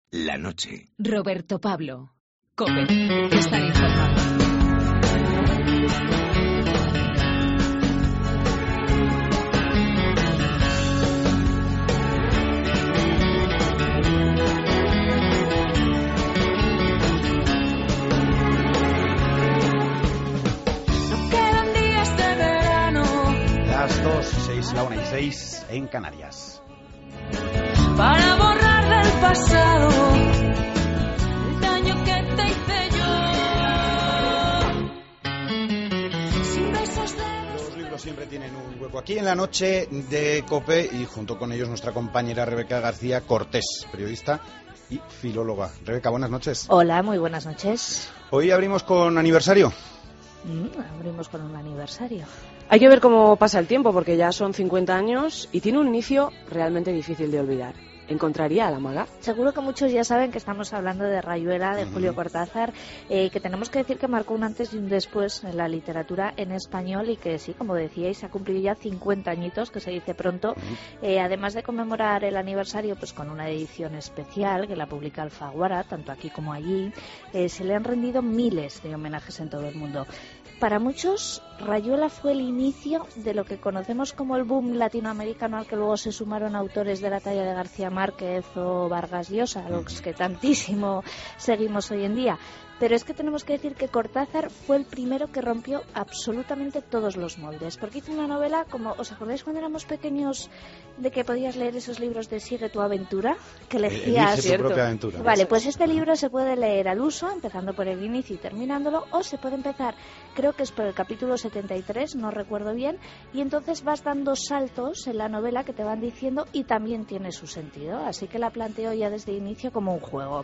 la noche. Roberto Pablo. COPE. Estar informado. Las 2:06, la 1:06 en Canarias. Para borrar del pasado el daño que te hice yo. Sin besos de... Los libros siempre tienen un hueco aquí en la noche de COPE y junto con ellos nuestra compañera Rebeca García Cortés, periodista y filóloga. Rebeca, buenas noches. Hola, muy buenas noches. Hoy abrimos con aniversario. Abrimos con un aniversario. Hay que ver cómo pasa el tiempo, porque ya son 50 años y tiene un inicio realmente difícil de olvidar. ¿Encontraría a la maga? Seguro que muchos ya saben que estamos hablando de Rayuela, de Julio Cortázar, que tenemos que decir que marcó un antes y un después en la literatura en español y que sí, como decíais, ha cumplido ya 50 añitos, que se dice pronto. Además de conmemorar el aniversario pues con una edición especial que la publica Alfaguara, tanto aquí como allí, se le han rendido miles de homenajes en todo el mundo. Para muchos, Rayuela fue el inicio de lo que conocemos como el boom latinoamericano, al que luego se sumaron autores de la talla de García Márquez o Vargas Llosa, los que tantísimo seguimos hoy en día. Pero es que tenemos que decir que Cortázar fue el primero que rompió absolutamente todos los moldes, porque hizo una novela, como ¿os acordáis cuando éramos pequeños de que podías leer esos libros de Sigue tu aventura? Que elegías... Elige tu propia aventura. Vale, pues este libro se puede leer al uso, empezando por el inicio y terminándolo, o se puede empezar, creo que es por el capítulo 73, no recuerdo bien, y entonces vas dando saltos en la novela que te van diciendo y también tiene su sentido, así que la planteo ya desde el inicio como un juego.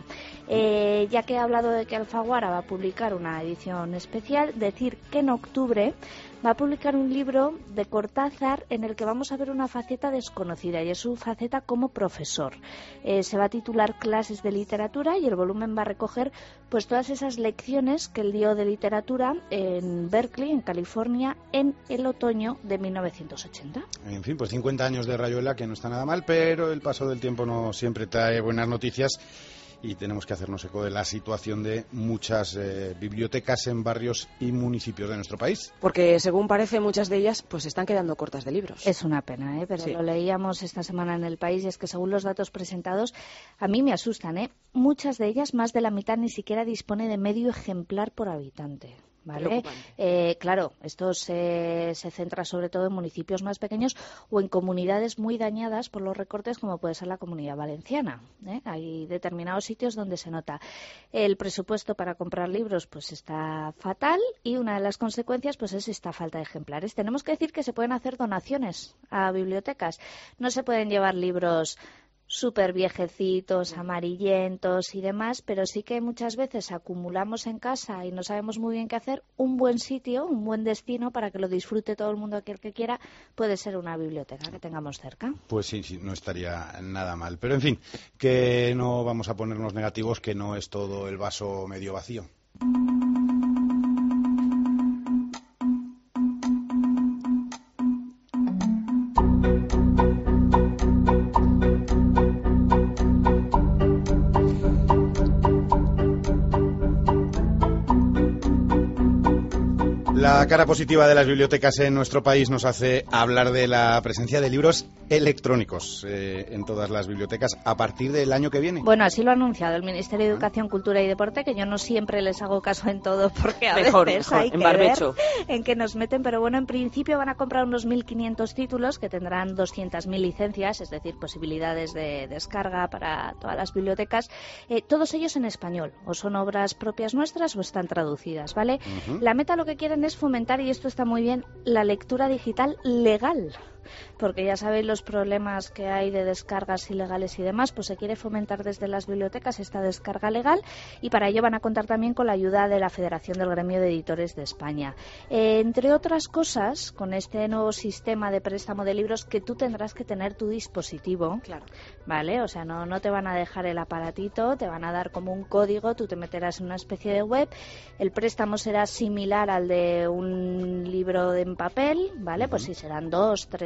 Ya que he hablado de que Alfaguara va a publicar una edición especial, decir que en octubre va a publicar un libro de Cortázar en el que vamos a ver una faceta desconocida, y es su faceta como profesor. Se va a titular Clases de Literatura y el volumen va a recoger pues todas esas lecciones que él dio de literatura en Berkeley, en California, en el otoño de 1980. En fin, pues 50 años de Rayuela, que no está nada mal, pero el paso del tiempo no siempre trae buenas noticias. Y tenemos que hacernos eco de la situación de muchas bibliotecas en barrios y municipios de nuestro país. Porque, según parece, muchas de ellas pues están quedando cortas de libros. Es una pena, pero sí. Lo leíamos esta semana en El País, y es que según los datos presentados, a mí me asustan, Muchas de ellas, más de la mitad, ni siquiera dispone de medio ejemplar por habitante. ¿Vale? Claro, esto se centra sobre todo en municipios más pequeños o en comunidades muy dañadas por los recortes, como puede ser la Comunidad Valenciana. Hay determinados sitios donde se nota. El presupuesto para comprar libros pues está fatal, y una de las consecuencias pues es esta falta de ejemplares. Tenemos que decir que se pueden hacer donaciones a bibliotecas. No se pueden llevar libros súper viejecitos, amarillentos y demás, pero sí que muchas veces acumulamos en casa y no sabemos muy bien qué hacer. Un buen sitio, un buen destino para que lo disfrute todo el mundo, aquel que quiera, puede ser una biblioteca que tengamos cerca. Pues sí, no estaría nada mal. Pero en fin, que no vamos a ponernos negativos, que no es todo el vaso medio vacío. La cara positiva de las bibliotecas en nuestro país nos hace hablar de la presencia de libros electrónicos en todas las bibliotecas a partir del año que viene. Bueno, así lo ha anunciado el Ministerio de Educación, Cultura y Deporte, que yo no siempre les hago caso en todo, porque a veces hay que ver en qué nos meten, pero bueno, en principio van a comprar unos 1.500 títulos que tendrán 200.000 licencias, es decir, posibilidades de descarga para todas las bibliotecas, todos ellos en español, o son obras propias nuestras o están traducidas, ¿vale? La meta lo que quieren es fomentar, y esto está muy bien, la lectura digital legal. porque ya sabéis los problemas que hay de descargas ilegales y demás, pues se quiere fomentar desde las bibliotecas esta descarga legal, y para ello van a contar también con la ayuda de la Federación del Gremio de Editores de España. Entre otras cosas, con este nuevo sistema de préstamo de libros, que tú tendrás que tener tu dispositivo, claro, ¿vale? O sea, no te van a dejar el aparatito, te van a dar como un código, tú te meterás en una especie de web, el préstamo será similar al de un libro en papel, ¿vale? Pues sí, serán 2-3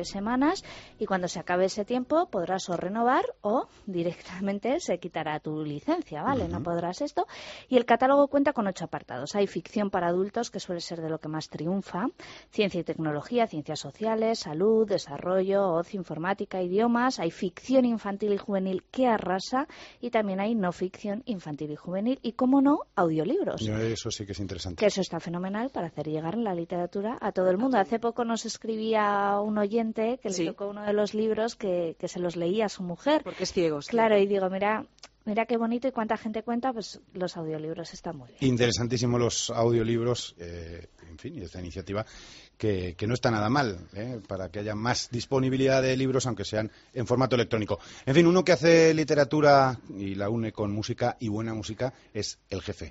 semanas y cuando se acabe ese tiempo podrás o renovar o directamente se quitará tu licencia, ¿vale? No podrás esto. Y el catálogo cuenta con 8 apartados. Hay ficción para adultos, que suele ser de lo que más triunfa, ciencia y tecnología, ciencias sociales, salud, desarrollo, ocio, informática, idiomas. Hay ficción infantil y juvenil que arrasa y también hay no ficción infantil y juvenil y, cómo no, audiolibros. Eso sí que es interesante. Que eso está fenomenal para hacer llegar la literatura a todo el mundo. Hace poco nos escribía un oyente que le tocó uno de los libros que se los leía a su mujer. Porque es ciego. Claro, y digo, mira qué bonito y cuánta gente cuenta, pues los audiolibros están muy bien. Interesantísimos los audiolibros, en fin, y esta iniciativa que no está nada mal, para que haya más disponibilidad de libros, aunque sean en formato electrónico. En fin, uno que hace literatura y la une con música y buena música es El Jefe.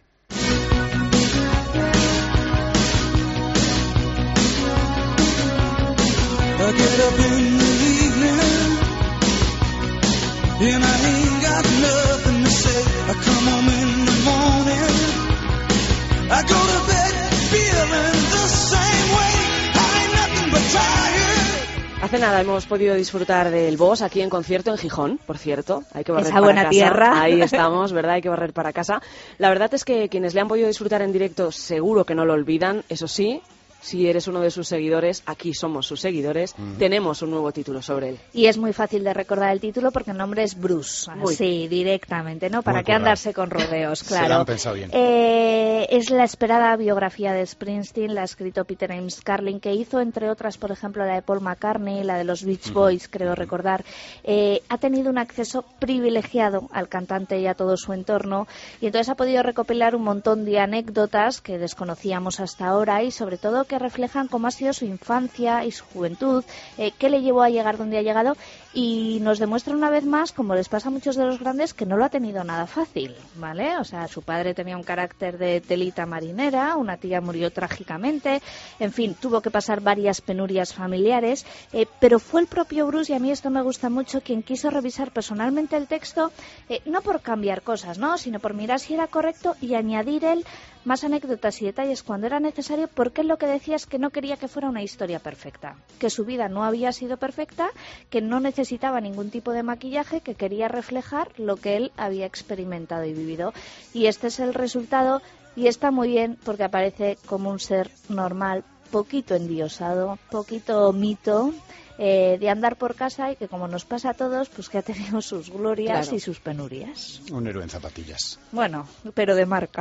I get up in the evening and I ain't got nothing to say. I come home in the morning, I go to bed feeling the same way. I ain't nothing but tired. Hace nada hemos podido disfrutar del Boss aquí en concierto en Gijón, por cierto. Hay que barrer esa para buena casa. tierra. Ahí estamos, ¿verdad? Hay que barrer para casa. La verdad es que quienes le han podido disfrutar en directo seguro que no lo olvidan. Eso sí, si eres uno de sus seguidores, aquí somos sus seguidores, tenemos un nuevo título sobre él. Y es muy fácil de recordar el título porque el nombre es Bruce, así directamente, ¿no? ¿Para qué andarse con rodeos? Claro. Se lo han pensado bien. Es la esperada biografía de Springsteen, la ha escrito Peter James Carlin, que hizo, entre otras, por ejemplo, la de Paul McCartney, la de los Beach Boys, creo recordar. Ha tenido un acceso privilegiado al cantante y a todo su entorno, y entonces ha podido recopilar un montón de anécdotas que desconocíamos hasta ahora y, sobre todo, que reflejan cómo ha sido su infancia y su juventud, qué le llevó a llegar donde ha llegado, y nos demuestra una vez más, como les pasa a muchos de los grandes, que no lo ha tenido nada fácil, ¿vale? O sea, su padre tenía un carácter de telita marinera, una tía murió trágicamente, en fin, tuvo que pasar varias penurias familiares, pero fue el propio Bruce, y a mí esto me gusta mucho, quien quiso revisar personalmente el texto, no por cambiar cosas, ¿no?, sino por mirar si era correcto y añadir él más anécdotas y detalles cuando era necesario, porque él lo que decía es que no quería que fuera una historia perfecta, que su vida no había sido perfecta, que no necesitaba ningún tipo de maquillaje, que quería reflejar lo que él había experimentado y vivido. Y este es el resultado, y está muy bien porque aparece como un ser normal, poquito endiosado, poquito mito, de andar por casa, y que, como nos pasa a todos, pues que ha tenido sus glorias y sus penurias. Un héroe en zapatillas. Bueno, pero de marca.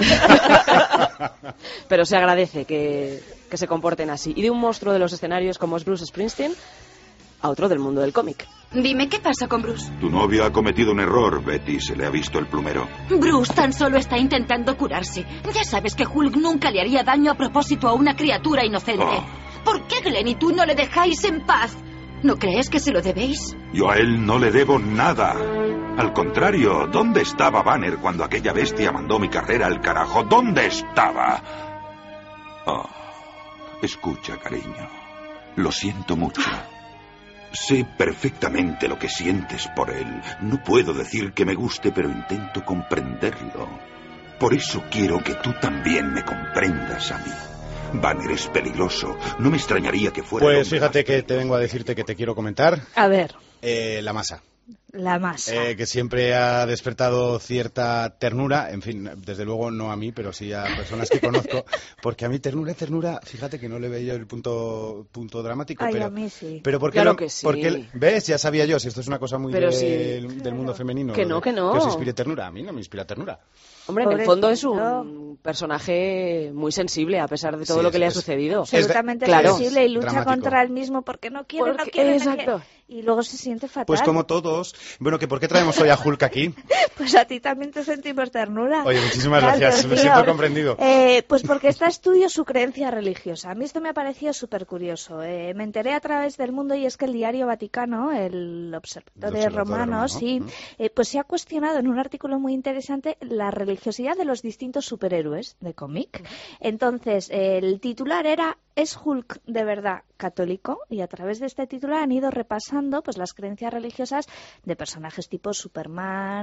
Pero se agradece que se comporten así. Y de un monstruo de los escenarios como es Bruce Springsteen a otro del mundo del cómic. Dime, ¿qué pasa con Bruce? Tu novio ha cometido un error, Betty. Se le ha visto el plumero. Bruce tan solo está intentando curarse. Ya sabes que Hulk nunca le haría daño a propósito a una criatura inocente. ¿Por qué Glenn y tú no le dejáis en paz? ¿No crees que se lo debéis? Yo a él no le debo nada. Al contrario, ¿dónde estaba Banner cuando aquella bestia mandó mi carrera al carajo? ¿Dónde estaba? Oh, escucha, cariño. Lo siento mucho. Sé perfectamente lo que sientes por él. No puedo decir que me guste, pero intento comprenderlo. Por eso quiero que tú también me comprendas a mí. Banner es peligroso. No me extrañaría que fuera... Pues fíjate que te vengo a decirte que te quiero comentar. A ver. La masa. La masa. Que siempre ha despertado cierta ternura, en fin, desde luego no a mí, pero sí a personas que conozco, porque a mí ternura, fíjate que no le veía el punto dramático. Ay, pero a mí sí. Pero ¿por qué claro que sí. Porque, ¿ves? Ya sabía yo, si esto es una cosa muy del mundo femenino. Que no. Que os inspire ternura. A mí no me inspira ternura. Hombre, en el fondo es un personaje muy sensible, a pesar de todo lo que le ha sucedido. Absolutamente sensible, y lucha dramático contra él mismo porque no quiere, exacto. Y luego se siente fatal. Pues como todos. Bueno, ¿por qué traemos hoy a Hulk aquí? Pues a ti también te sentimos ternura. Oye, muchísimas gracias, me siento comprendido. Pues porque está estudio su creencia religiosa. A mí esto me ha parecido súper curioso. Me enteré a través del mundo, y es que el Diario Vaticano, el Observatorio Romano, sí, pues se ha cuestionado en un artículo muy interesante la religiosidad de los distintos superhéroes de cómic. Entonces, el titular era ¿Es Hulk de verdad católico? Y a través de este titular han ido repasando pues las creencias religiosas de personajes tipo Superman,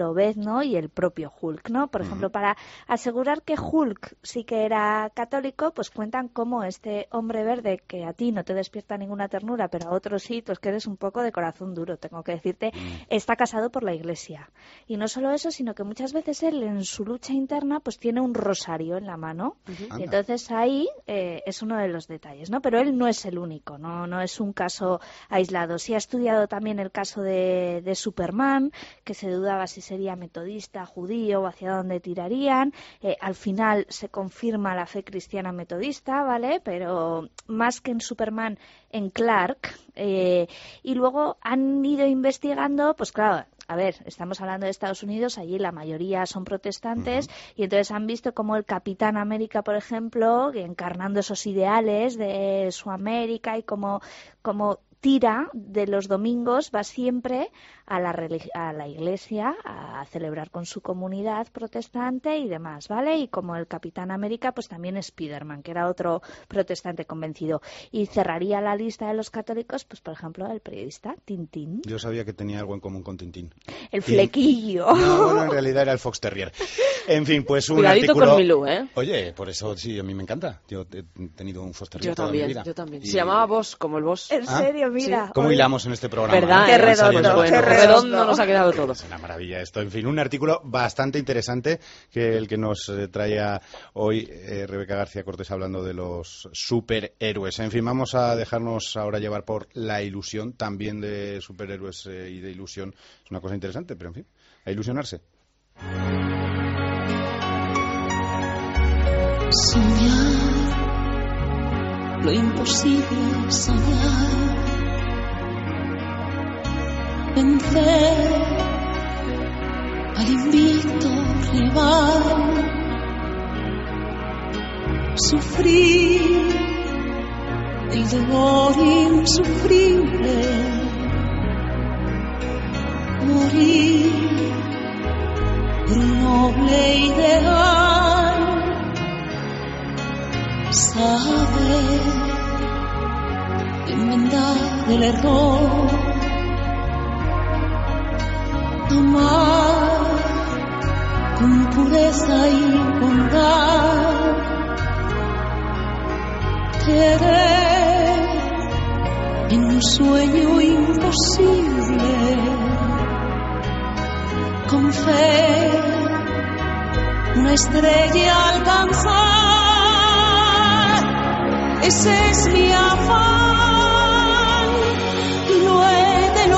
Lobezno y el propio Hulk, ¿no? Por ejemplo, para asegurar que Hulk sí que era católico, pues cuentan cómo este hombre verde, que a ti no te despierta ninguna ternura, pero a otros sí, pues que eres un poco de corazón duro, tengo que decirte, está casado por la Iglesia. Y no solo eso, sino que muchas veces él, en su lucha interna, pues tiene un rosario en la mano. Y entonces ahí es uno de los detalles, ¿no? Pero él no es el único, no es un caso aislado. Sí ha estudiado también el caso de Superman, que se dudaba si sería metodista, judío o hacia dónde tirarían. Al final se confirma la fe cristiana metodista, ¿vale? Pero más que en Superman, en Clark. Y luego han ido investigando, pues claro, a ver, estamos hablando de Estados Unidos, allí la mayoría son protestantes, y entonces han visto como el Capitán América, por ejemplo, encarnando esos ideales de su América y como tira de los domingos, va siempre a la iglesia a celebrar con su comunidad protestante y demás, ¿vale? Y como el Capitán América, pues también Spiderman, que era otro protestante convencido. Y cerraría la lista de los católicos, pues por ejemplo, el periodista Tintín. Yo sabía que tenía algo en común con Tintín. El flequillo. No, bueno, en realidad era el Fox Terrier. En fin, pues un Cuidadito artículo... con Milú, ¿eh? Oye, por eso sí, a mí me encanta. Yo he tenido un Fox Terrier toda mi vida. Yo también. Se llamaba Boss, como el Boss. En serio, mira. Sí. ¿Cómo hilamos en este programa? ¿Verdad? Qué redondo, bueno, qué redondo nos ha quedado todo. Es una maravilla esto. En fin, un artículo bastante interesante que el que nos traía hoy Rebeca García Cortés hablando de los superhéroes. En fin, vamos a dejarnos ahora llevar por la ilusión, también de superhéroes y de ilusión. Es una cosa interesante, pero en fin, a ilusionarse. Soñar lo imposible, soñar vencer al invicto rival, sufrir el dolor insufrible, morir por un noble ideal, saber enmendar el error, amar con pureza y bondad, querer en un sueño imposible, con fe una estrella alcanzar. Ese es mi afán y lo he de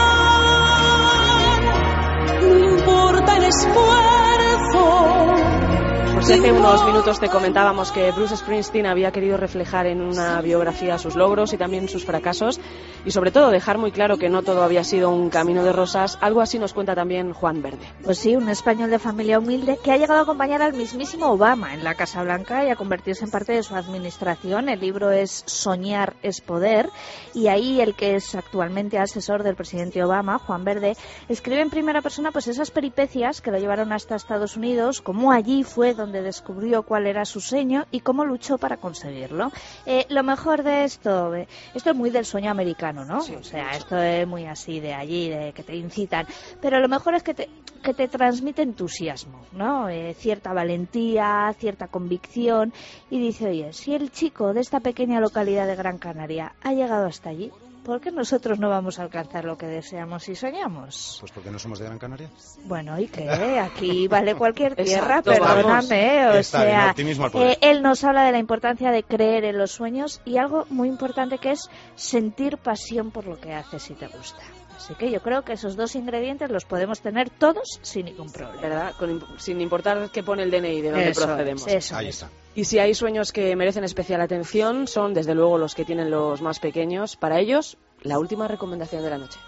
lograr, no importa el esfuerzo. Pues hace unos minutos te comentábamos que Bruce Springsteen había querido reflejar en una biografía sus logros y también sus fracasos, y sobre todo dejar muy claro que no todo había sido un camino de rosas. Algo así nos cuenta también Juan Verde. Pues sí, un español de familia humilde que ha llegado a acompañar al mismísimo Obama en la Casa Blanca y a convertirse en parte de su administración. El libro es Soñar es poder, y ahí el que es actualmente asesor del presidente Obama, Juan Verde, escribe en primera persona pues esas peripecias que lo llevaron hasta Estados Unidos, cómo allí fue donde descubrió cuál era su sueño y cómo luchó para conseguirlo. Lo mejor de esto es muy del sueño americano, ¿no? Sí, o sea, mucho. esto es muy así de allí, de que te incitan, pero lo mejor es que te transmite entusiasmo, ¿no? Cierta valentía, cierta convicción, y dice, oye, si el chico de esta pequeña localidad de Gran Canaria ha llegado hasta allí, ¿por qué nosotros no vamos a alcanzar lo que deseamos y soñamos? Pues porque no somos de Gran Canaria. Bueno, ¿y qué? Aquí vale cualquier tierra, Exacto, perdóname. O Está bien, sea, optimismo al poder. él nos habla de la importancia de creer en los sueños y algo muy importante que es sentir pasión por lo que haces y te gusta. Así que yo creo que esos dos ingredientes los podemos tener todos sin ningún problema. ¿Verdad? Sin importar qué pone el DNI de dónde procedemos. Ahí está. Y si hay sueños que merecen especial atención, son desde luego los que tienen los más pequeños. Para ellos, la última recomendación de la noche.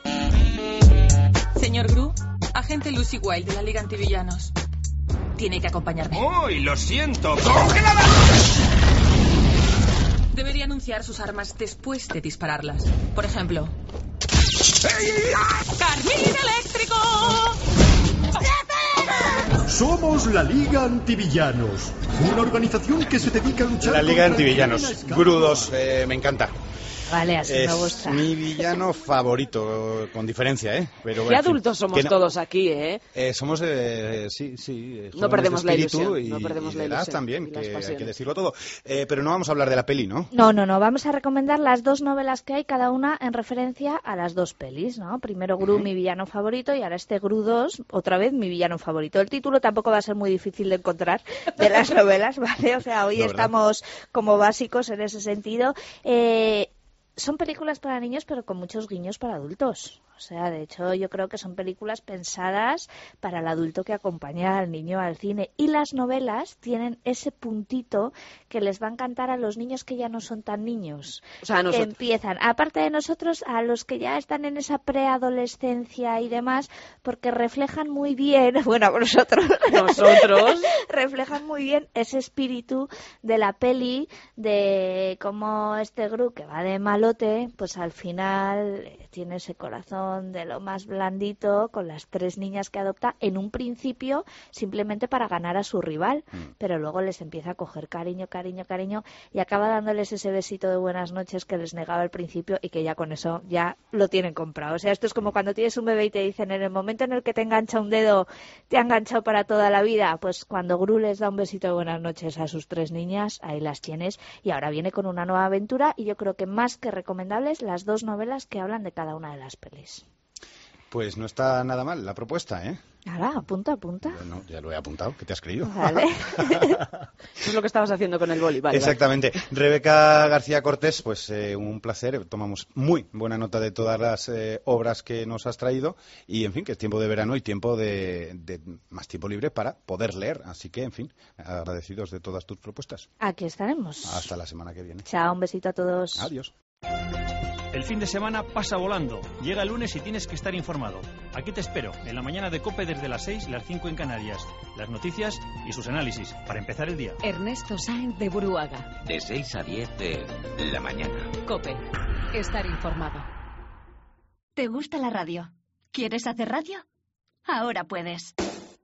Señor Gru, agente Lucy Wilde de la Liga Antivillanos. Tiene que acompañarme. ¡Uy, lo siento! ¡Cógela! Debería anunciar sus armas después de dispararlas. Por ejemplo... ¡Carmín eléctrico! Somos la Liga Antivillanos, una organización que se dedica a luchar La Liga contra Antivillanos. el crimen a escala Grudos, me encanta. Vale, así me Es gusta. mi villano favorito, con diferencia, ¿eh? Pero, Qué en fin, adultos somos que no- todos aquí, ¿eh? Somos, sí, No jóvenes perdemos de la espíritu ilusión, y, no perdemos y la de edad ilusión también, y las que hay que pasiones. decirlo todo. Pero no vamos a hablar de la peli, ¿no? No, vamos a recomendar las dos novelas que hay, cada una en referencia a las dos pelis, ¿no? Primero Gru, mi villano favorito, y ahora este Gru 2, otra vez mi villano favorito. El título tampoco va a ser muy difícil de encontrar de las novelas, ¿vale? O sea, hoy No, ¿verdad? estamos como básicos en ese sentido. Son películas para niños, pero con muchos guiños para adultos. O sea, de hecho, yo creo que son películas pensadas para el adulto que acompaña al niño al cine. Y las novelas tienen ese puntito que les va a encantar a los niños que ya no son tan niños. O sea, a Que nosotros. empiezan, aparte de nosotros, a los que ya están en esa preadolescencia y demás, porque reflejan muy bien, bueno, nosotros, reflejan muy bien ese espíritu de la peli, de cómo este Gru, que va de malote, pues al final tiene ese corazón de lo más blandito con las tres niñas que adopta en un principio simplemente para ganar a su rival, pero luego les empieza a coger cariño y acaba dándoles ese besito de buenas noches que les negaba al principio y que ya con eso ya lo tienen comprado. O sea, esto es como cuando tienes un bebé y te dicen en el momento en el que te engancha un dedo, te ha enganchado para toda la vida. Pues cuando Gru les da un besito de buenas noches a sus tres niñas, ahí las tienes, y ahora viene con una nueva aventura, y yo creo que más que recomendables las dos novelas que hablan de cada una de las pelis. Pues no está nada mal la propuesta, ¿eh? Ahora, apunta. Bueno, ya lo he apuntado, ¿qué te has creído? Vale. Eso es lo que estabas haciendo con el boli, vale. Exactamente. Rebeca García Cortés, pues un placer. Tomamos muy buena nota de todas las obras que nos has traído y, en fin, que es tiempo de verano y tiempo de más tiempo libre para poder leer. Así que, en fin, agradecidos de todas tus propuestas. Aquí estaremos. Hasta la semana que viene. Chao, un besito a todos. Adiós. El fin de semana pasa volando. Llega el lunes y tienes que estar informado. Aquí te espero, en la mañana de COPE desde las 6 y las 5 en Canarias. Las noticias y sus análisis, para empezar el día. Ernesto Sáenz de Buruaga. De 6 a 10 de la mañana. COPE. Estar informado. ¿Te gusta la radio? ¿Quieres hacer radio? Ahora puedes.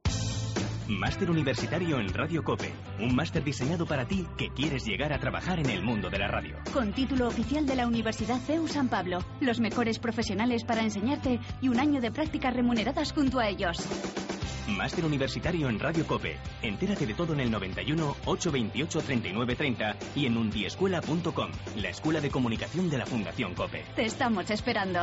Máster Universitario en Radio COPE. Un máster diseñado para ti que quieres llegar a trabajar en el mundo de la radio. Con título oficial de la Universidad CEU San Pablo. Los mejores profesionales para enseñarte y un año de prácticas remuneradas junto a ellos. Máster Universitario en Radio COPE. Entérate de todo en el 91 828 3930 y en undiescuela.com, la escuela de comunicación de la Fundación COPE. Te estamos esperando.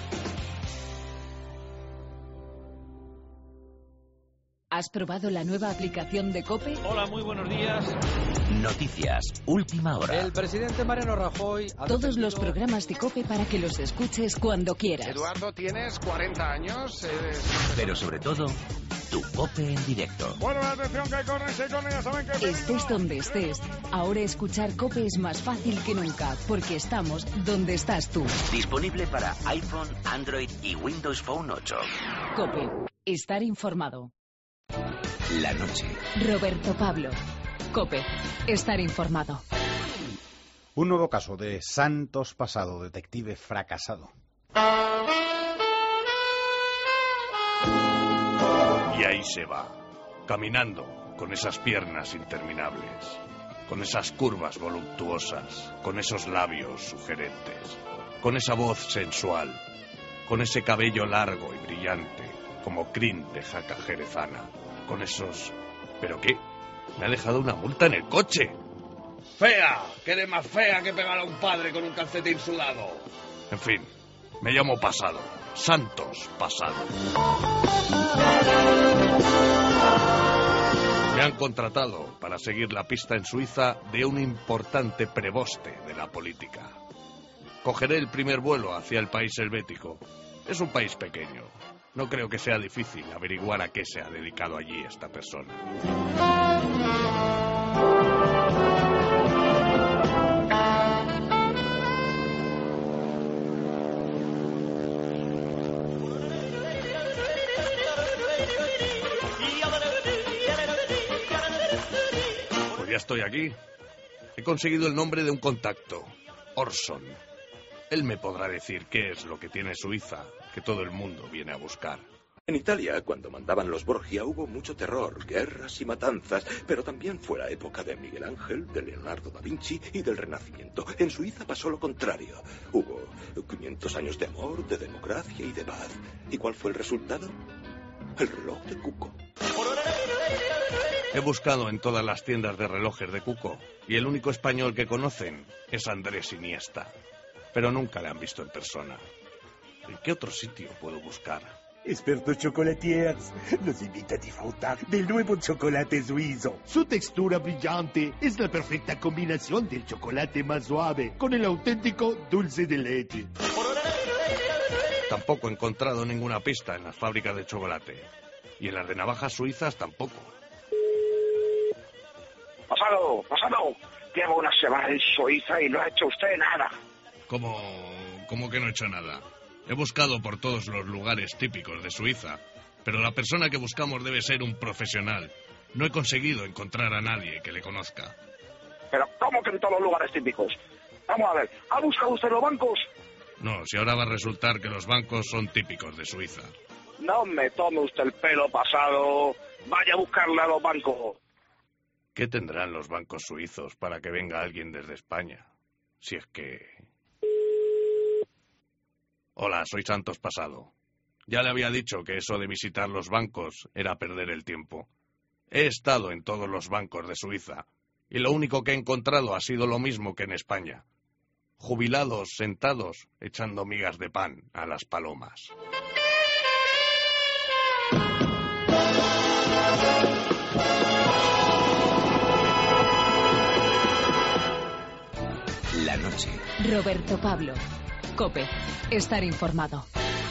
¿Has probado la nueva aplicación de COPE? Hola, muy buenos días. Noticias, última hora. El presidente Mariano Rajoy ha Todos los programas de COPE para que los escuches cuando quieras. Eduardo, tienes 40 años. Pero sobre todo, tu COPE en directo. Bueno, atención, que corren, ya saben que... Estés donde estés, ahora escuchar COPE es más fácil que nunca, porque estamos donde estás tú. Disponible para iPhone, Android y Windows Phone 8. COPE. Estar informado. La noche. Roberto Pablo. COPE. Estar informado. Un nuevo caso de Santos Pasado, detective fracasado. Y ahí se va, caminando con esas piernas interminables, con esas curvas voluptuosas, con esos labios sugerentes, con esa voz sensual, con ese cabello largo y brillante, como crin de jaca jerezana, con esos... ¿Pero qué? Me ha dejado una multa en el coche. ¡Fea! ¡Que eres más fea que pegar a un padre con un calcetín sudado! En fin, me llamo Pasado, Santos Pasado. Me han contratado para seguir la pista en Suiza de un importante preboste de la política. Cogeré el primer vuelo hacia el país helvético. Es un país pequeño. No creo que sea difícil averiguar a qué se ha dedicado allí esta persona. Pues ya estoy aquí. He conseguido el nombre de un contacto, Orson. Él me podrá decir qué es lo que tiene Suiza, que todo el mundo viene a buscar. En Italia, cuando mandaban los Borgia, hubo mucho terror, guerras y matanzas, pero también fue la época de Miguel Ángel, de Leonardo da Vinci y del Renacimiento. En Suiza pasó lo contrario. Hubo 500 años de amor, de democracia y de paz. ¿Y cuál fue el resultado? El reloj de Cuco. He buscado en todas las tiendas de relojes de Cuco y el único español que conocen es Andrés Iniesta. Pero nunca le han visto en persona. ¿En qué otro sitio puedo buscar? Expertos chocolatiers los invita a disfrutar del nuevo chocolate suizo. Su textura brillante es la perfecta combinación del chocolate más suave con el auténtico dulce de leche. Tampoco he encontrado ninguna pista en las fábricas de chocolate. Y en las de navajas suizas tampoco. Pasado. Llevo una semana en Suiza y no ha hecho usted nada. ¿Cómo que no he hecho nada? He buscado por todos los lugares típicos de Suiza, pero la persona que buscamos debe ser un profesional. No he conseguido encontrar a nadie que le conozca. Pero ¿cómo que en todos los lugares típicos? Vamos a ver, ¿ha buscado usted los bancos? No, si ahora va a resultar que los bancos son típicos de Suiza. No me tome usted el pelo, Pasado. Vaya a buscarle a los bancos. ¿Qué tendrán los bancos suizos para que venga alguien desde España? Si es que... Hola, soy Santos Pasado. Ya le había dicho que eso de visitar los bancos era perder el tiempo. He estado en todos los bancos de Suiza y lo único que he encontrado ha sido lo mismo que en España. Jubilados sentados echando migas de pan a las palomas. La noche. Roberto Pablo. COPE. Estar informado.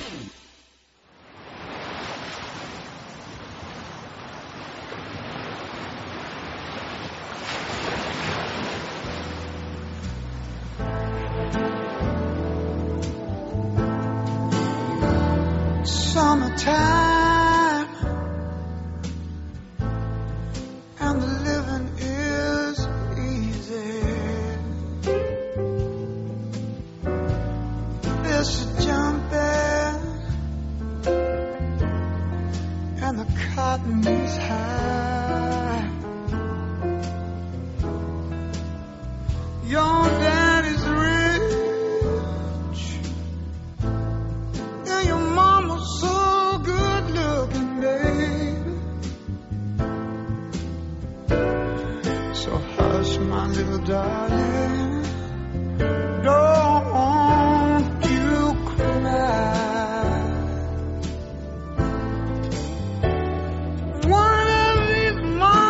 Summertime and the living is easy. There's a jumping and the cotton is high. Your daddy's rich and your mama's so good looking, baby. So hush, my little darling, don't you cry. One of these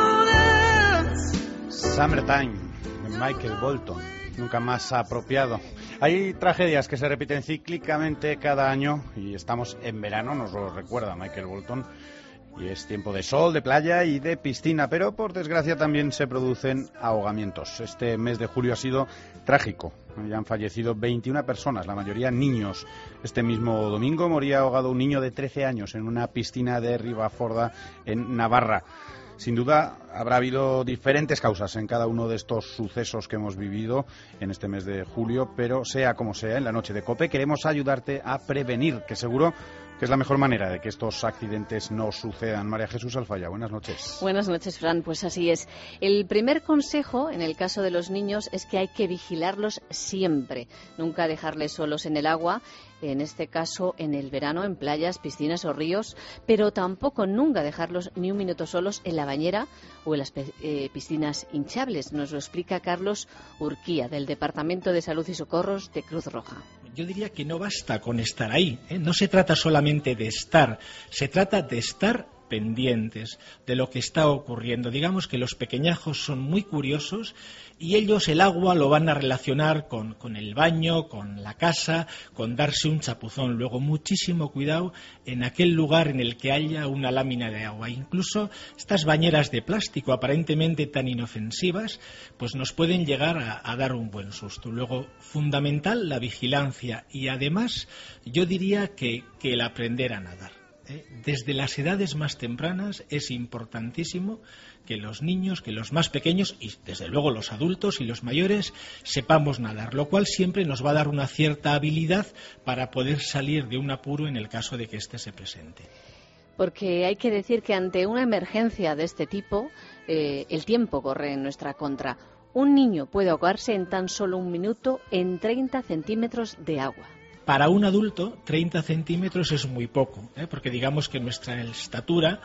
mornings. Summertime, de Michael Bolton, nunca más apropiado. Hay tragedias que se repiten cíclicamente cada año y estamos en verano, nos lo recuerda Michael Bolton, y es tiempo de sol, de playa y de piscina, pero por desgracia también se producen ahogamientos. Este mes de julio ha sido trágico, ya han fallecido 21 personas, la mayoría niños. Este mismo domingo moría ahogado un niño de 13 años en una piscina de Ribaforda, en Navarra. Sin duda habrá habido diferentes causas en cada uno de estos sucesos que hemos vivido en este mes de julio, pero sea como sea, en la noche de COPE queremos ayudarte a prevenir, que seguro que es la mejor manera de que estos accidentes no sucedan. María Jesús Alfaya, buenas noches. Buenas noches, Fran. Pues así es. El primer consejo, en el caso de los niños, es que hay que vigilarlos siempre. Nunca dejarles solos en el agua, en este caso en el verano, en playas, piscinas o ríos, pero tampoco nunca dejarlos ni un minuto solos en la bañera o en las piscinas hinchables. Nos lo explica Carlos Urquía, del Departamento de Salud y Socorros de Cruz Roja. Yo diría que no basta con estar ahí, ¿eh? No se trata solamente de estar, se trata de estar pendientes de lo que está ocurriendo. Digamos que los pequeñajos son muy curiosos y ellos el agua lo van a relacionar con el baño, con la casa, con darse un chapuzón. Luego, muchísimo cuidado en aquel lugar en el que haya una lámina de agua. Incluso estas bañeras de plástico aparentemente tan inofensivas, pues nos pueden llegar a dar un buen susto. Luego, fundamental la vigilancia y además yo diría que el aprender a nadar. Desde las edades más tempranas es importantísimo que los niños, que los más pequeños y desde luego los adultos y los mayores sepamos nadar, lo cual siempre nos va a dar una cierta habilidad para poder salir de un apuro en el caso de que éste se presente. Porque hay que decir que ante una emergencia de este tipo, el tiempo corre en nuestra contra. Un niño puede ahogarse en tan solo un minuto en 30 centímetros de agua. Para un adulto, 30 centímetros es muy poco, porque digamos que nuestra estatura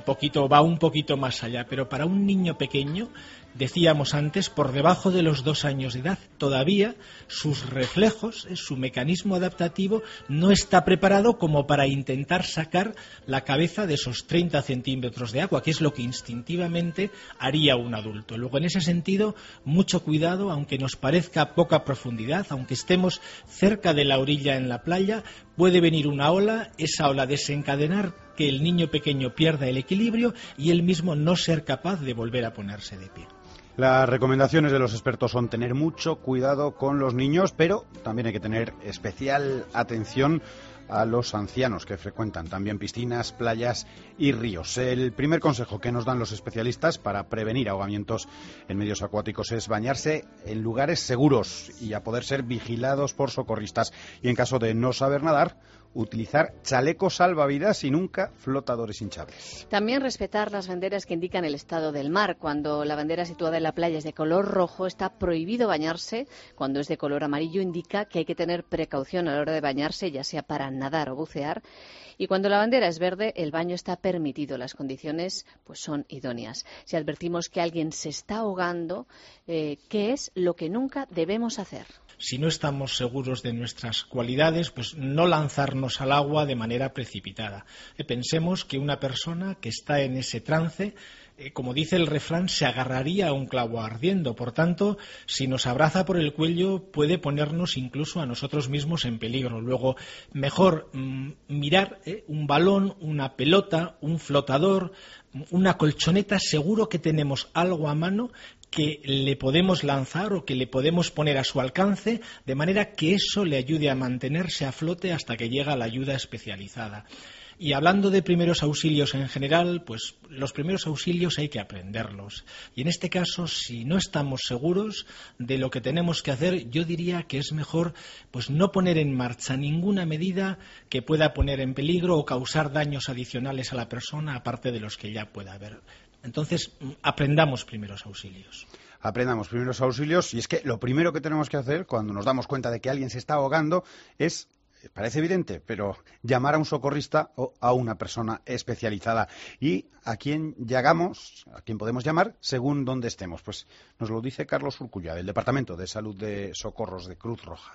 va un poquito más allá, pero para un niño pequeño, decíamos antes, por debajo de los 2 años de edad, todavía sus reflejos, su mecanismo adaptativo, no está preparado como para intentar sacar la cabeza de esos 30 centímetros de agua, que es lo que instintivamente haría un adulto. Luego, en ese sentido, mucho cuidado, aunque nos parezca poca profundidad, aunque estemos cerca de la orilla en la playa, puede venir una ola, esa ola desencadenar que el niño pequeño pierda el equilibrio y él mismo no ser capaz de volver a ponerse de pie. Las recomendaciones de los expertos son tener mucho cuidado con los niños, pero también hay que tener especial atención a los ancianos que frecuentan también piscinas, playas y ríos. El primer consejo que nos dan los especialistas para prevenir ahogamientos en medios acuáticos es bañarse en lugares seguros y a poder ser vigilados por socorristas. Y en caso de no saber nadar, utilizar chalecos salvavidas y nunca flotadores hinchables. También respetar las banderas que indican el estado del mar. Cuando la bandera situada en la playa es de color rojo, está prohibido bañarse. Cuando es de color amarillo, indica que hay que tener precaución a la hora de bañarse, ya sea para nadar o bucear. Y cuando la bandera es verde, el baño está permitido. Las condiciones pues son idóneas. Si advertimos que alguien se está ahogando, ¿qué es lo que nunca debemos hacer? Si no estamos seguros de nuestras cualidades, pues no lanzarnos al agua de manera precipitada. Pensemos que una persona que está en ese trance, como dice el refrán, se agarraría a un clavo ardiendo. Por tanto, si nos abraza por el cuello, puede ponernos incluso a nosotros mismos en peligro. Luego, mejor mirar un balón, una pelota, un flotador, una colchoneta. Seguro que tenemos algo a mano que le podemos lanzar o que le podemos poner a su alcance, de manera que eso le ayude a mantenerse a flote hasta que llega la ayuda especializada. Y hablando de primeros auxilios en general, pues los primeros auxilios hay que aprenderlos. Y en este caso, si no estamos seguros de lo que tenemos que hacer, yo diría que es mejor pues no poner en marcha ninguna medida que pueda poner en peligro o causar daños adicionales a la persona, aparte de los que ya pueda haber. Entonces, aprendamos primeros auxilios. Aprendamos primeros auxilios, y es que lo primero que tenemos que hacer cuando nos damos cuenta de que alguien se está ahogando es, parece evidente, pero llamar a un socorrista o a una persona especializada. ¿Y a quién llamamos, a quién podemos llamar según dónde estemos? Pues nos lo dice Carlos Urcuya, del Departamento de Salud de Socorros de Cruz Roja.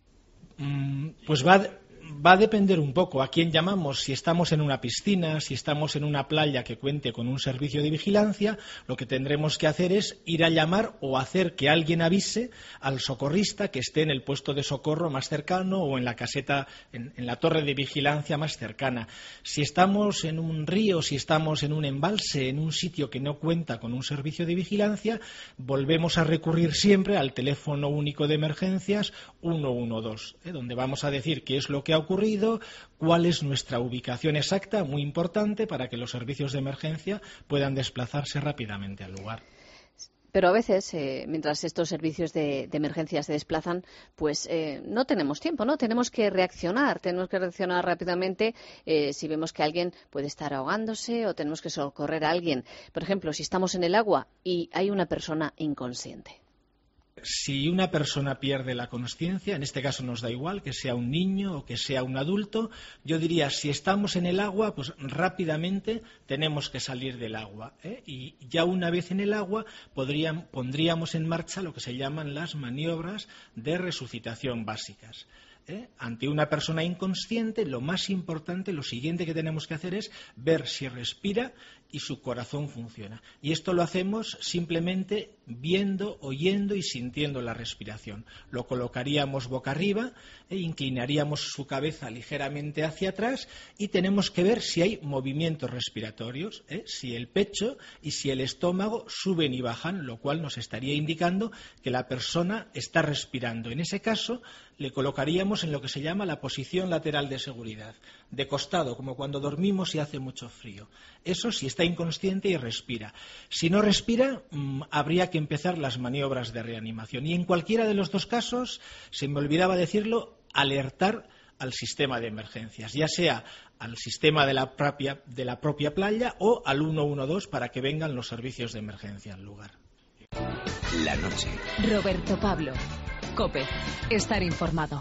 Pues va a depender un poco a quién llamamos. Si estamos en una piscina, si estamos en una playa que cuente con un servicio de vigilancia, lo que tendremos que hacer es ir a llamar o hacer que alguien avise al socorrista que esté en el puesto de socorro más cercano o en la caseta, en la torre de vigilancia más cercana. Si estamos en un río, si estamos en un embalse, en un sitio que no cuenta con un servicio de vigilancia, volvemos a recurrir siempre al teléfono único de emergencias 112, donde vamos a decir qué es lo que ha ocurrido, cuál es nuestra ubicación exacta, muy importante para que los servicios de emergencia puedan desplazarse rápidamente al lugar. Pero a veces, mientras estos servicios de emergencia se desplazan, pues no tenemos tiempo, ¿no? Tenemos que reaccionar rápidamente si vemos que alguien puede estar ahogándose o tenemos que socorrer a alguien. Por ejemplo, si estamos en el agua y hay una persona inconsciente. Si una persona pierde la consciencia, en este caso nos da igual que sea un niño o que sea un adulto, yo diría, si estamos en el agua, pues rápidamente tenemos que salir del agua, y ya una vez en el agua pondríamos en marcha lo que se llaman las maniobras de resucitación básicas. Ante una persona inconsciente, lo más importante, lo siguiente que tenemos que hacer es ver si respira y su corazón funciona. Y esto lo hacemos simplemente viendo, oyendo y sintiendo la respiración. Lo colocaríamos boca arriba e inclinaríamos su cabeza ligeramente hacia atrás y tenemos que ver si hay movimientos respiratorios, si el pecho y si el estómago suben y bajan, lo cual nos estaría indicando que la persona está respirando. En ese caso, le colocaríamos en lo que se llama la posición lateral de seguridad, de costado, como cuando dormimos y hace mucho frío. Eso si está inconsciente y respira. Si no respira, habría que empezar las maniobras de reanimación. Y en cualquiera de los dos casos, se me olvidaba decirlo, alertar al sistema de emergencias, ya sea al sistema de la propia playa o al 112 para que vengan los servicios de emergencia al lugar. La noche. Roberto Pablo. COPE. Estar informado.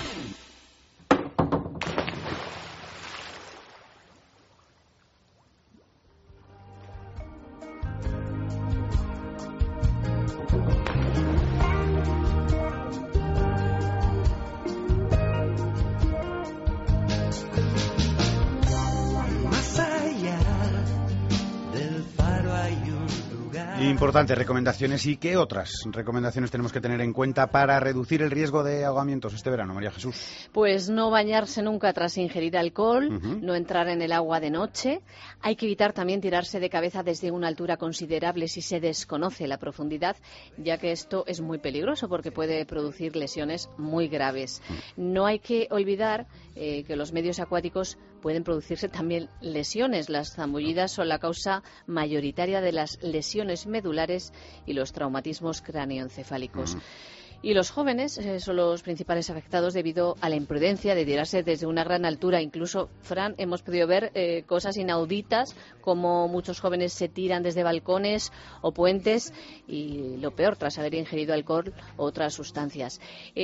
Importantes recomendaciones. ¿Y qué otras recomendaciones tenemos que tener en cuenta para reducir el riesgo de ahogamientos este verano, María Jesús? Pues no bañarse nunca tras ingerir alcohol, no entrar en el agua de noche. Hay que evitar también tirarse de cabeza desde una altura considerable si se desconoce la profundidad, ya que esto es muy peligroso porque puede producir lesiones muy graves. No hay que olvidar que los medios acuáticos pueden producirse también lesiones. Las zambullidas son la causa mayoritaria de las lesiones medulares y los traumatismos cráneoencefálicos. Y los jóvenes son los principales afectados debido a la imprudencia de tirarse desde una gran altura. Incluso, Fran, hemos podido ver cosas inauditas, como muchos jóvenes se tiran desde balcones o puentes y lo peor, tras haber ingerido alcohol o otras sustancias.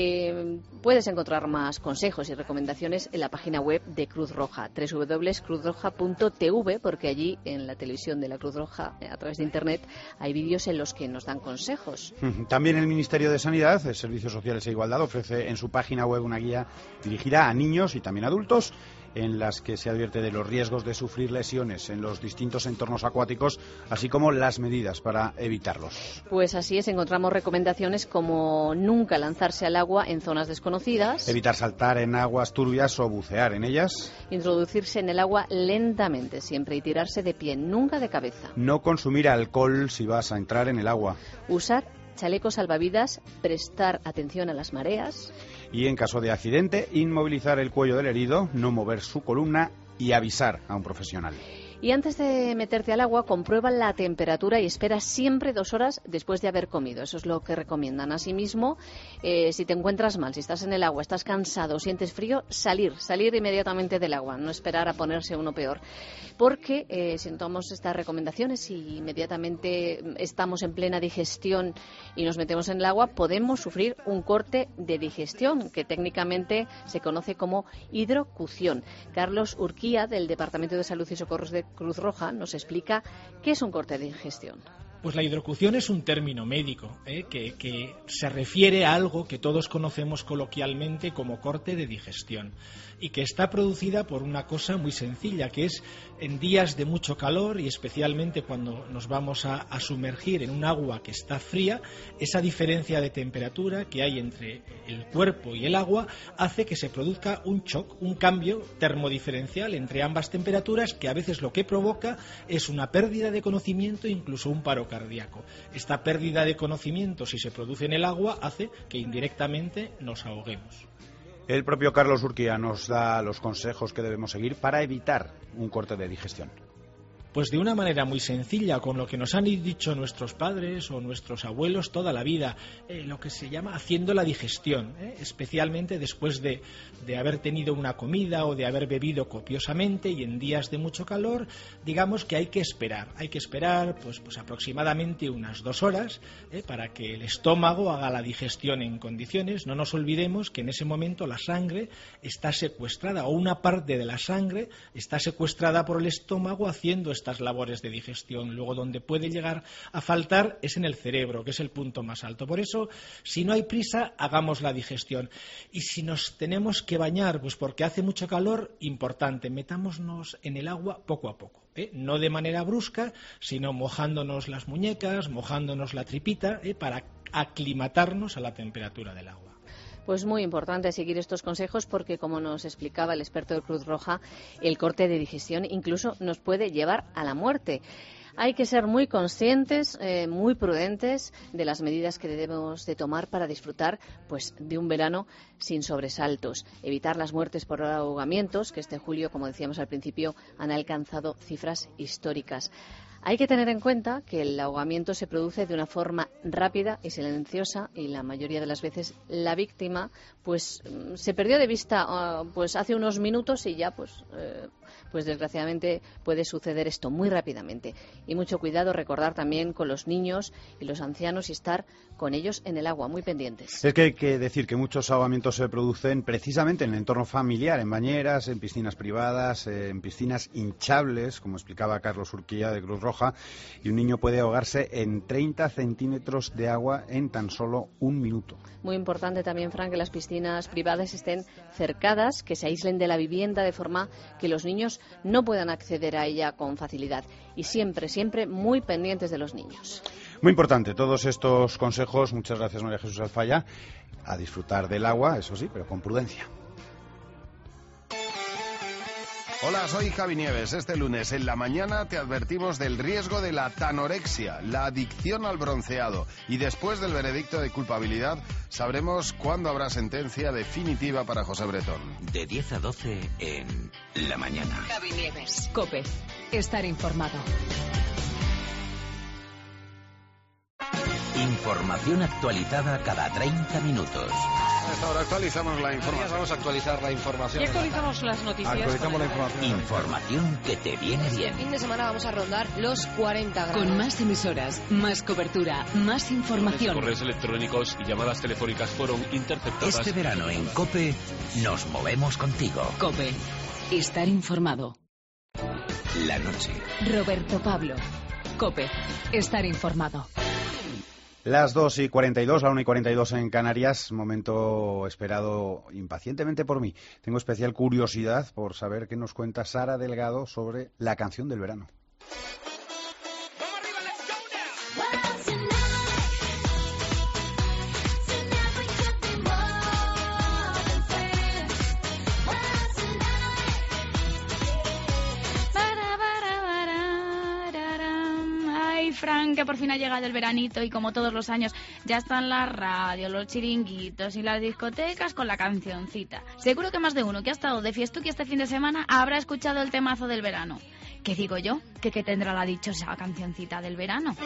Puedes encontrar más consejos y recomendaciones en la página web de Cruz Roja, www.cruzroja.tv, porque allí, en la televisión de la Cruz Roja, a través de Internet, hay vídeos en los que nos dan consejos. También el Ministerio de Sanidad, de Servicios Sociales e Igualdad, ofrece en su página web una guía dirigida a niños y también adultos, en las que se advierte de los riesgos de sufrir lesiones en los distintos entornos acuáticos, así como las medidas para evitarlos. Pues así es, encontramos recomendaciones como nunca lanzarse al agua en zonas desconocidas, evitar saltar en aguas turbias o bucear en ellas, introducirse en el agua lentamente siempre y tirarse de pie, nunca de cabeza, no consumir alcohol si vas a entrar en el agua, usar chalecos salvavidas, prestar atención a las mareas y, en caso de accidente, inmovilizar el cuello del herido, no mover su columna y avisar a un profesional. Y antes de meterte al agua, comprueba la temperatura y espera siempre 2 horas después de haber comido. Eso es lo que recomiendan. Asimismo, si te encuentras mal, si estás en el agua, estás cansado, sientes frío, salir inmediatamente del agua, no esperar a ponerse uno peor. Porque si tomamos estas recomendaciones y inmediatamente estamos en plena digestión y nos metemos en el agua, podemos sufrir un corte de digestión, que técnicamente se conoce como hidrocución. Carlos Urquía, del Departamento de Salud y Socorros de Cruz Roja, nos explica qué es un corte de digestión. Pues la hidrocución es un término médico que se refiere a algo que todos conocemos coloquialmente como corte de digestión y que está producida por una cosa muy sencilla, que es en días de mucho calor y especialmente cuando nos vamos a sumergir en un agua que está fría, esa diferencia de temperatura que hay entre el cuerpo y el agua hace que se produzca un shock, un cambio termodiferencial entre ambas temperaturas, que a veces lo que provoca es una pérdida de conocimiento e incluso un paro cardíaco. Esta pérdida de conocimiento, si se produce en el agua, hace que indirectamente nos ahoguemos. El propio Carlos Urquía nos da los consejos que debemos seguir para evitar un corte de digestión. Pues de una manera muy sencilla, con lo que nos han dicho nuestros padres o nuestros abuelos toda la vida, lo que se llama haciendo la digestión, especialmente después de haber tenido una comida o de haber bebido copiosamente y en días de mucho calor, digamos que hay que esperar pues aproximadamente unas 2 horas para que el estómago haga la digestión en condiciones. No nos olvidemos que en ese momento la sangre está secuestrada, o una parte de la sangre está secuestrada por el estómago haciendo estas labores de digestión. Luego, donde puede llegar a faltar es en el cerebro, que es el punto más alto. Por eso, si no hay prisa, hagamos la digestión. Y si nos tenemos que bañar, pues porque hace mucho calor, importante, metámonos en el agua poco a poco, no de manera brusca, sino mojándonos las muñecas, mojándonos la tripita, para aclimatarnos a la temperatura del agua. Pues muy importante seguir estos consejos porque, como nos explicaba el experto de Cruz Roja, el corte de digestión incluso nos puede llevar a la muerte. Hay que ser muy conscientes, muy prudentes de las medidas que debemos de tomar para disfrutar pues de un verano sin sobresaltos. Evitar las muertes por ahogamientos, que este julio, como decíamos al principio, han alcanzado cifras históricas. Hay que tener en cuenta que el ahogamiento se produce de una forma rápida y silenciosa y la mayoría de las veces la víctima pues se perdió de vista pues hace unos minutos y ya pues desgraciadamente puede suceder esto muy rápidamente. Y mucho cuidado, recordar también con los niños y los ancianos y estar con ellos en el agua, muy pendientes. Es que hay que decir que muchos ahogamientos se producen precisamente en el entorno familiar, en bañeras, en piscinas privadas, en piscinas hinchables, como explicaba Carlos Urquilla de Cruz Roja, y un niño puede ahogarse en 30 centímetros de agua en tan solo un minuto. Muy importante también, Fran, que las piscinas privadas estén cercadas, que se aíslen de la vivienda de forma que los niños no puedan acceder a ella con facilidad. Y siempre, siempre muy pendientes de los niños. Muy importante, todos estos consejos. Muchas gracias, María Jesús Alfaya. A disfrutar del agua, eso sí, pero con prudencia. Hola, soy Javi Nieves. Este lunes en la mañana te advertimos del riesgo de la tanorexia, la adicción al bronceado. Y después del veredicto de culpabilidad, sabremos cuándo habrá sentencia definitiva para José Bretón. De 10 a 12 en la mañana. Javi Nieves. COPE. Estar informado. Información actualizada cada 30 minutos. Ahora actualizamos la información. Vamos a actualizar la información. Y actualizamos las noticias. Actualizamos la información. Información que te viene bien. Fin de semana vamos a rondar los 40 grados. Con más emisoras, más cobertura, más información. Correos electrónicos y llamadas telefónicas fueron interceptadas. Este verano en COPE nos movemos contigo. COPE. Estar informado. La noche. Roberto Pablo. COPE. Estar informado. Las 2:42, la 1:42 en Canarias, momento esperado impacientemente por mí. Tengo especial curiosidad por saber qué nos cuenta Sara Delgado sobre la canción del verano. Fran, que por fin ha llegado el veranito y como todos los años ya están las radios, los chiringuitos y las discotecas con la cancioncita. Seguro que más de uno que ha estado de fiestuki este fin de semana habrá escuchado el temazo del verano. ¿Qué digo yo? ¿Qué tendrá la dichosa cancioncita del verano?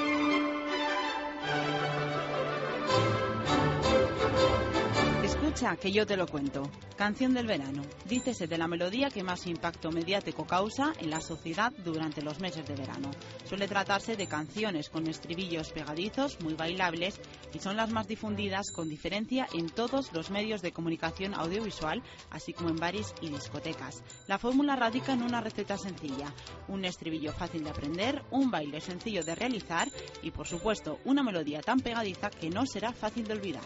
Escucha, que yo te lo cuento. Canción del verano. Dícese de la melodía que más impacto mediático causa en la sociedad durante los meses de verano. Suele tratarse de canciones con estribillos pegadizos, muy bailables, y son las más difundidas con diferencia en todos los medios de comunicación audiovisual, así como en bares y discotecas. La fórmula radica en una receta sencilla: un estribillo fácil de aprender, un baile sencillo de realizar y, por supuesto, una melodía tan pegadiza que no será fácil de olvidar.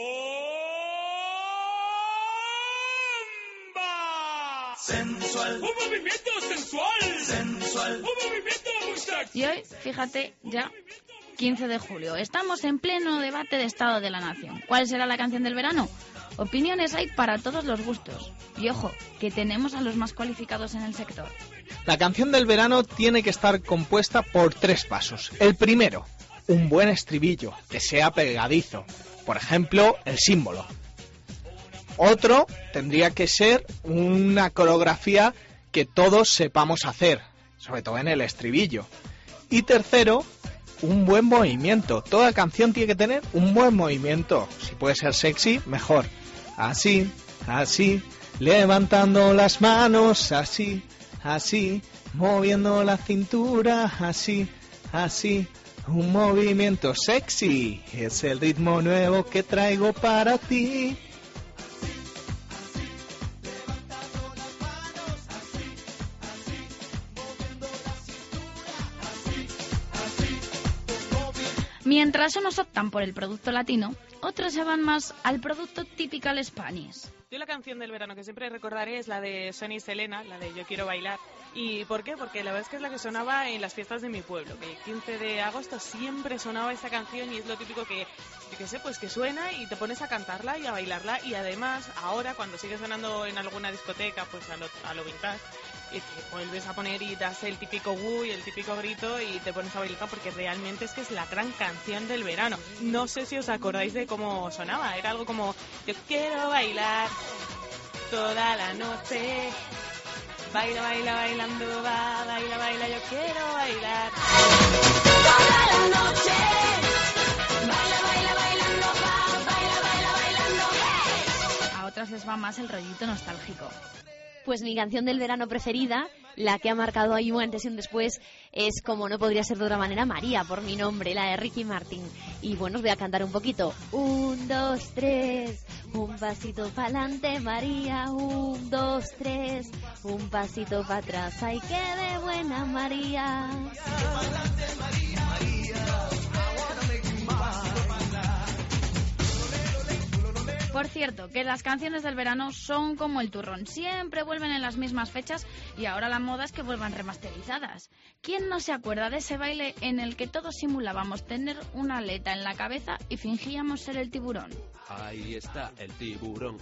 Sensual. Un movimiento sensual. Sensual. Un movimiento muy sexy. Y hoy, fíjate, ya 15 de julio. Estamos en pleno debate de Estado de la Nación. ¿Cuál será la canción del verano? Opiniones hay para todos los gustos. Y ojo, que tenemos a los más cualificados en el sector. La canción del verano tiene que estar compuesta por 3 pasos. El primero, un buen estribillo, que sea pegadizo. Por ejemplo, El Símbolo. Otro tendría que ser una coreografía que todos sepamos hacer, sobre todo en el estribillo. Y tercero, un buen movimiento. Toda canción tiene que tener un buen movimiento. Si puede ser sexy, mejor. Así, así, levantando las manos, así, así, moviendo la cintura, así, así. Un movimiento sexy es el ritmo nuevo que traigo para ti. Mientras unos optan por el producto latino, otros se van más al producto typical Spanish. Yo la canción del verano que siempre recordaré es la de Sonny y Selena, la de Yo Quiero Bailar. ¿Y por qué? Porque la verdad es que es la que sonaba en las fiestas de mi pueblo, que el 15 de agosto siempre sonaba esa canción y es lo típico que, yo qué sé, pues que suena y te pones a cantarla y a bailarla. Y además, ahora cuando sigue sonando en alguna discoteca, pues a lo vintage, y te vuelves a poner y das el típico y el típico grito y te pones a bailar porque realmente es que es la gran canción del verano. No sé si os acordáis de cómo sonaba, era algo como yo quiero bailar toda la noche, baila, baila, bailando, va, baila, baila, yo quiero bailar. les va más el rollito nostálgico. Pues mi canción del verano preferida, la que ha marcado ahí un antes y un después, es, como no podría ser de otra manera, María, por mi nombre, la de Ricky Martin. Y bueno, os voy a cantar un poquito. 1, 2, 3, un pasito para adelante, María. 1, 2, 3, un pasito para atrás. ¡Ay, qué de buena María! Por cierto, que las canciones del verano son como el turrón, siempre vuelven en las mismas fechas y ahora la moda es que vuelvan remasterizadas. ¿Quién no se acuerda de ese baile en el que todos simulábamos tener una aleta en la cabeza y fingíamos ser el tiburón? Ahí está el tiburón,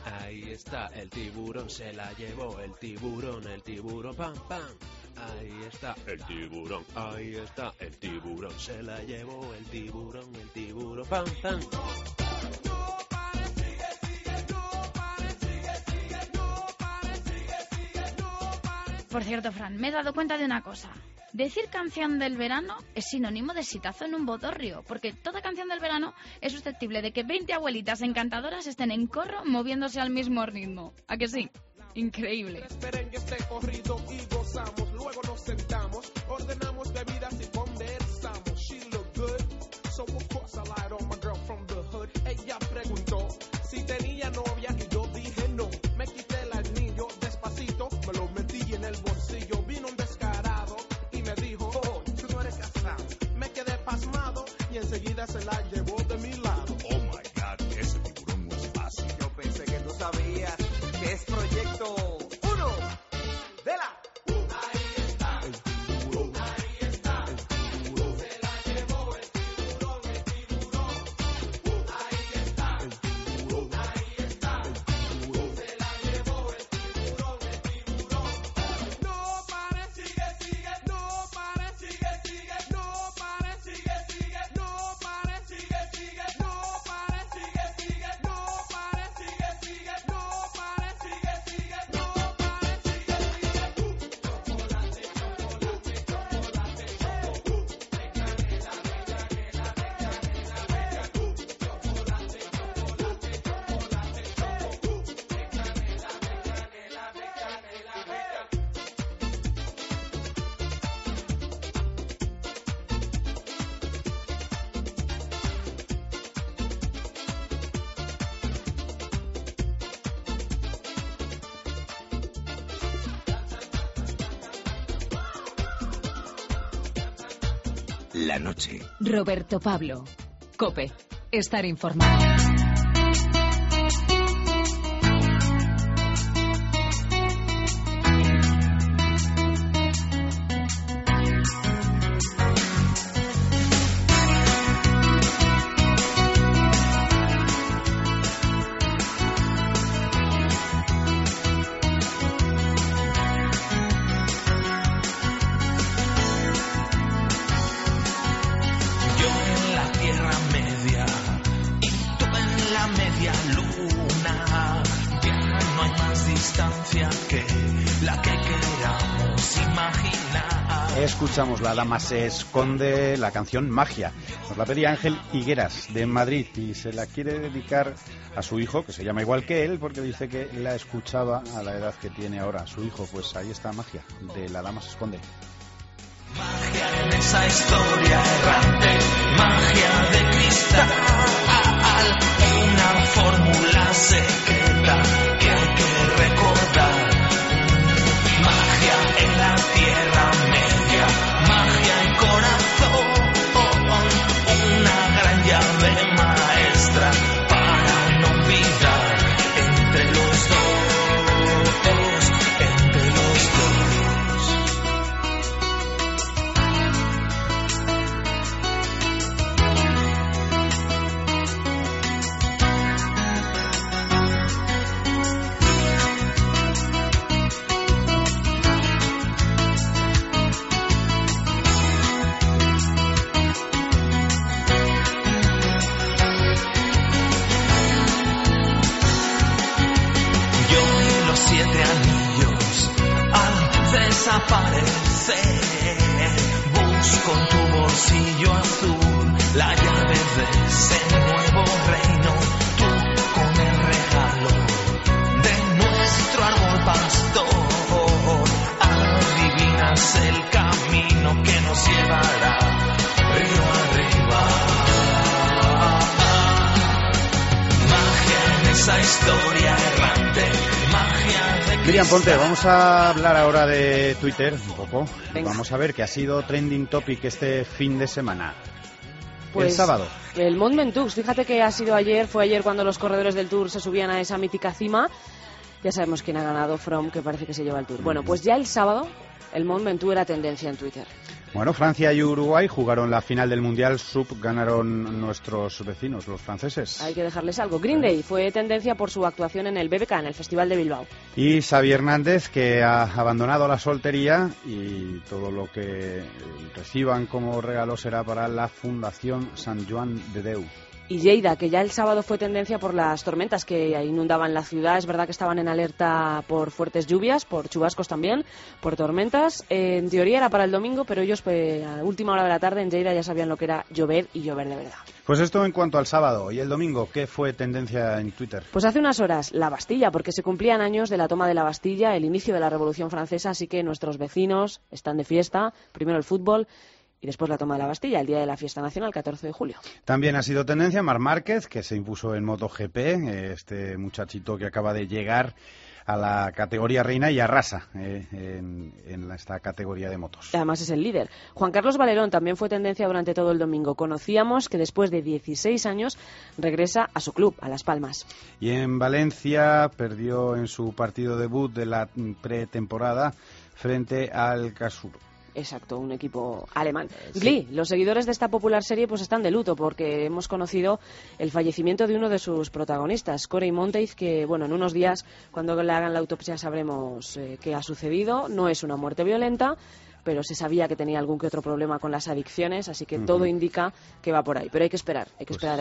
se la llevó el tiburón, pam, pam. Ahí está el tiburón, se la llevó el tiburón, pam, pam. Por cierto, Fran, me he dado cuenta de una cosa. Decir canción del verano es sinónimo de exitazo en un bodorrio, porque toda canción del verano es susceptible de que 20 abuelitas encantadoras estén en corro moviéndose al mismo ritmo. ¿A que sí? Increíble. Esperen que esté corrido y gozamos, luego nos sentamos, ordenamos bebidas y conversamos. She look good, so of course I lied on my girl from the hood. Ella preguntó si tenía novia y yo dije no. Me quité el anillo despacito, me lo metí en el bolsillo. Vino un descarado y me dijo, oh, tú no eres casado. Me quedé pasmado y enseguida se la llevó de mi lado. Oh my God, ese tiburón no es fácil. Yo pensé que tú sabías que es Proyecto 1 de la... Ahí está, el tiburón. Ahí está, el tiburón. Se la llevó el tiburón, el tiburón. Ahí está, el tiburón. Ahí está, el tiburón. Se la llevó el tiburón, el tiburón. No pare, sigue, sigue. No pare, sigue, sigue. No pare, sigue, sigue. No pare, sigue, sigue. No pare, sigue, sigue. No pare, sigue, sigue. No pare, sigue, sigue. No pare, sigue, sigue. Chocolate, chocolate, chocolate, choco. De canela, de canela, de canela, de chocolate, chocolate, chocolate, choco. De canela, de canela, de canela, de La noche. Roberto Pablo. COPE. Estar informado. Yo en la Tierra Media y tú en la media luna. Ya no hay más distancia que la que queramos imaginar. Escuchamos La Dama se esconde, la canción Magia. Nos la pedía Ángel Higueras, de Madrid, y se la quiere dedicar a su hijo, que se llama igual que él, porque dice que la escuchaba a la edad que tiene ahora su hijo. Pues ahí está Magia, de La Dama se esconde. Magia en esa historia errante, magia de cristal, una fórmula secreta que hay que recordar. Magia en la Tierra Media, magia en corazón, una gran llave maestra para no olvidar entre los dos, entre los dos. Yo y los 7 anillos al desaparecer busco en tu bolsillo azul la llave de ese nuevo reino. Tú con el regalo historia errante, magia de Miriam Ponte, vamos a hablar ahora de Twitter un poco. Venga. Vamos a ver qué ha sido trending topic este fin de semana. Pues, el sábado. El Mont Ventoux, fíjate que fue ayer cuando los corredores del Tour se subían a esa mítica cima. Ya sabemos quién ha ganado, Froome, que parece que se lleva el Tour. Bueno, pues ya el sábado el Mont Ventoux era tendencia en Twitter. Bueno, Francia y Uruguay jugaron la final del Mundial Sub, ganaron nuestros vecinos, los franceses. Hay que dejarles algo. Green Day fue tendencia por su actuación en el BBK, en el Festival de Bilbao. Y Xavi Hernández, que ha abandonado la soltería y todo lo que reciban como regalo será para la Fundación Sant Joan de Déu. Y Lleida, que ya el sábado fue tendencia por las tormentas que inundaban la ciudad. Es verdad que estaban en alerta por fuertes lluvias, por chubascos también, por tormentas. En teoría era para el domingo, pero ellos a última hora de la tarde en Lleida ya sabían lo que era llover y llover de verdad. Pues esto en cuanto al sábado. ¿Y el domingo qué fue tendencia en Twitter? Pues hace unas horas, la Bastilla, porque se cumplían años de la toma de la Bastilla, el inicio de la Revolución Francesa, así que nuestros vecinos están de fiesta. Primero el fútbol y después la toma de la Bastilla, el día de la fiesta nacional, 14 de julio. También ha sido tendencia Marc Márquez, que se impuso en MotoGP, este muchachito que acaba de llegar a la categoría reina y arrasa en esta categoría de motos. Además es el líder. Juan Carlos Valerón también fue tendencia durante todo el domingo. Conocíamos que después de 16 años regresa a su club, a Las Palmas. Y en Valencia perdió en su partido debut de la pretemporada frente al Casur. Exacto, un equipo alemán. Sí. Glee, los seguidores de esta popular serie pues están de luto porque hemos conocido el fallecimiento de uno de sus protagonistas, Corey Monteith, que bueno, en unos días cuando le hagan la autopsia sabremos qué ha sucedido. No es una muerte violenta, pero se sabía que tenía algún que otro problema con las adicciones, así que todo indica que va por ahí. Pero hay que esperar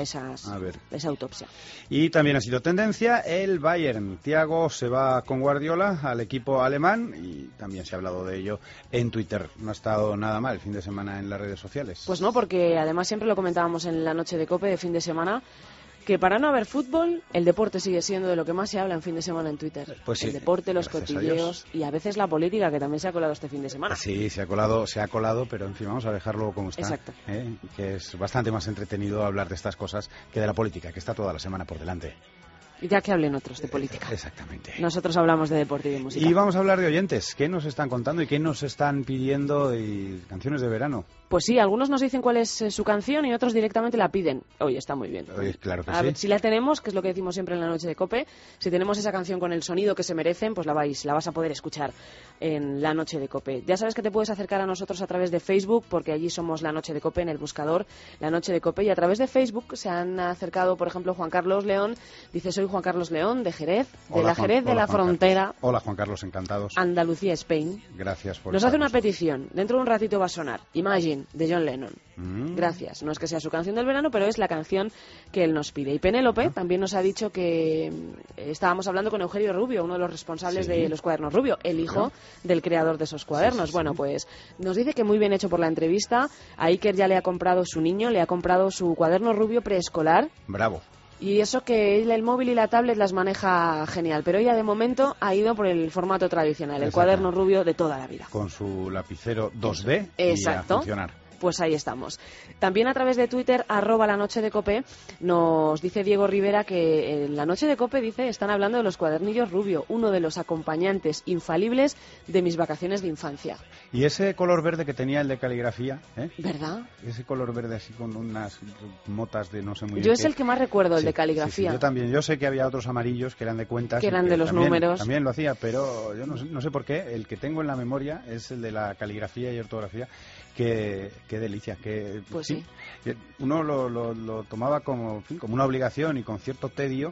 esa autopsia. Y también ha sido tendencia el Bayern. Thiago se va con Guardiola al equipo alemán y también se ha hablado de ello en Twitter. No ha estado nada mal el fin de semana en las redes sociales. Pues no, porque además siempre lo comentábamos en la noche de COPE de fin de semana, que para no haber fútbol, el deporte sigue siendo de lo que más se habla en fin de semana en Twitter. Pues sí, el deporte, los cotilleos y a veces la política, que también se ha colado este fin de semana. Sí, se ha colado, pero en fin, vamos a dejarlo como está. Exacto. Que es bastante más entretenido hablar de estas cosas que de la política, que está toda la semana por delante. Ya que hablen otros de política. Exactamente. Nosotros hablamos de deporte y de música. Y vamos a hablar de oyentes. ¿Qué nos están contando y qué nos están pidiendo y canciones de verano? Pues sí, algunos nos dicen cuál es su canción y otros directamente la piden. Oye, está muy bien. Oye, claro que sí. A ver, si la tenemos, que es lo que decimos siempre en la noche de COPE, si tenemos esa canción con el sonido que se merecen, pues la vas a poder escuchar en la noche de COPE. Ya sabes que te puedes acercar a nosotros a través de Facebook, porque allí somos la noche de COPE en el buscador, la noche de COPE, y a través de Facebook se han acercado, por ejemplo, Juan Carlos León, dice: soy Juan Carlos León, de Jerez, de la Jerez de la frontera. Hola, Juan Carlos, encantados. Andalucía, Spain. Gracias por Nos hace una petición. Dentro de un ratito va a sonar Imagine, de John Lennon. Gracias. No es que sea su canción del verano, pero es la canción que él nos pide. Y Penélope también nos ha dicho que estábamos hablando con Eugenio Rubio, uno de los responsables de los cuadernos Rubio, el hijo del creador de esos cuadernos. Bueno, pues nos dice que muy bien hecho por la entrevista. A Iker ya le ha comprado su niño, le ha comprado su cuaderno Rubio preescolar. Bravo. Y eso que él el móvil y la tablet las maneja genial, pero ella de momento ha ido por el formato tradicional, el cuaderno Rubio de toda la vida. Con su lapicero 2D. Exacto. Y a funcionar. Pues ahí estamos. También a través de Twitter, @lanochedecope, nos dice Diego Rivera que en la noche de COPE, dice, están hablando de los cuadernillos Rubio, uno de los acompañantes infalibles de mis vacaciones de infancia. Y ese color verde que tenía el de caligrafía, ¿verdad? Ese color verde así con unas motas de no sé muy bien. Yo es el que más recuerdo, el de caligrafía. Sí, yo también. Yo sé que había otros amarillos que eran de cuentas. Que eran de los números. También lo hacía, pero yo no sé por qué. El que tengo en la memoria es el de la caligrafía y ortografía. Qué delicia. Pues sí. Uno lo tomaba como una obligación y con cierto tedio,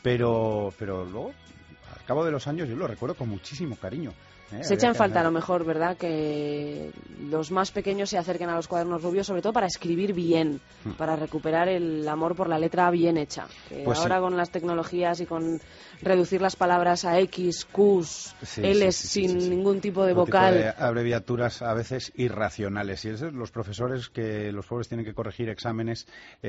pero luego, al cabo de los años, yo lo recuerdo con muchísimo cariño. Se echa en falta a lo mejor, ¿verdad?, que los más pequeños se acerquen a los cuadernos Rubio, sobre todo para escribir bien, para recuperar el amor por la letra bien hecha. Pues ahora con las tecnologías y con reducir las palabras a X, Qs, Ls sin ningún tipo de vocal. Tipo de abreviaturas a veces irracionales. Y eso, los profesores que los pobres tienen que corregir exámenes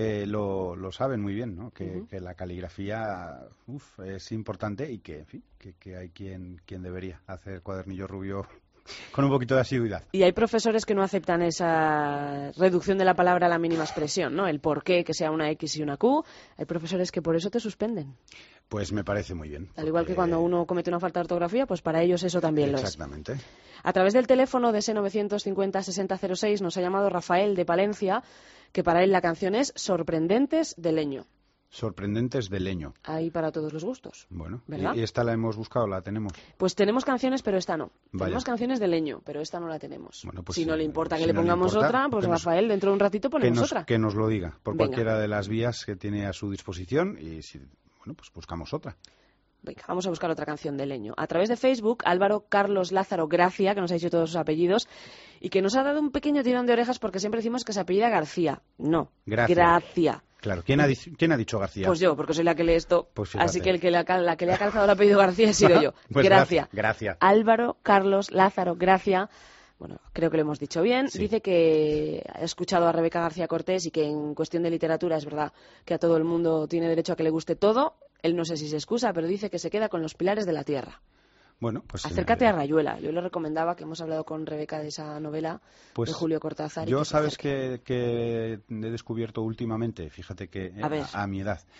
lo saben muy bien, ¿no? Que la caligrafía es importante y que, en fin, que hay quien debería hacer cuadernillo Rubio con un poquito de asiduidad. Y hay profesores que no aceptan esa reducción de la palabra a la mínima expresión, ¿no? El por qué, que sea una X y una Q. Hay profesores que por eso te suspenden. Pues me parece muy bien. Al igual que cuando uno comete una falta de ortografía, pues para ellos eso también lo es. Exactamente. A través del teléfono de ese 950-6006 nos ha llamado Rafael de Palencia, que para él la canción es Sorprendentes de Leño. Sorprendentes de Leño. Ahí para todos los gustos. Bueno, ¿verdad? ¿y esta la hemos buscado, la tenemos? Pues tenemos canciones, pero esta no. Vaya. Tenemos canciones de Leño, pero esta no la tenemos. Bueno, pues, si no le importa que si le no le pongamos importa, otra, pues que nos- Rafael, dentro de un ratito ponemos otra. Que nos lo diga, por Venga. cualquiera de las vías que tiene a su disposición y si, bueno, pues buscamos otra. Venga, vamos a buscar otra canción de Leño. A través de Facebook, Álvaro Carlos Lázaro Gracia, que nos ha dicho todos sus apellidos, y que nos ha dado un pequeño tirón de orejas porque siempre decimos que se apellida García. No, Gracia. Claro, ¿quién ha dicho García? Pues yo, porque soy la que lee esto. Pues fíjate. Así que la que le ha calzado el apellido García he sido yo. Pues Gracia. Gracia. Álvaro Carlos Lázaro Gracia. Bueno, creo que lo hemos dicho bien. Sí. Dice que ha escuchado a Rebeca García Cortés y que en cuestión de literatura es verdad que a todo el mundo tiene derecho a que le guste todo. Él no sé si se excusa, pero dice que se queda con Los Pilares de la Tierra. Bueno, pues Acércate a Rayuela. Yo le recomendaba, que hemos hablado con Rebeca de esa novela pues de Julio Cortázar. y yo que se sabes acerque. que he descubierto últimamente, fíjate que A ver. a mi edad,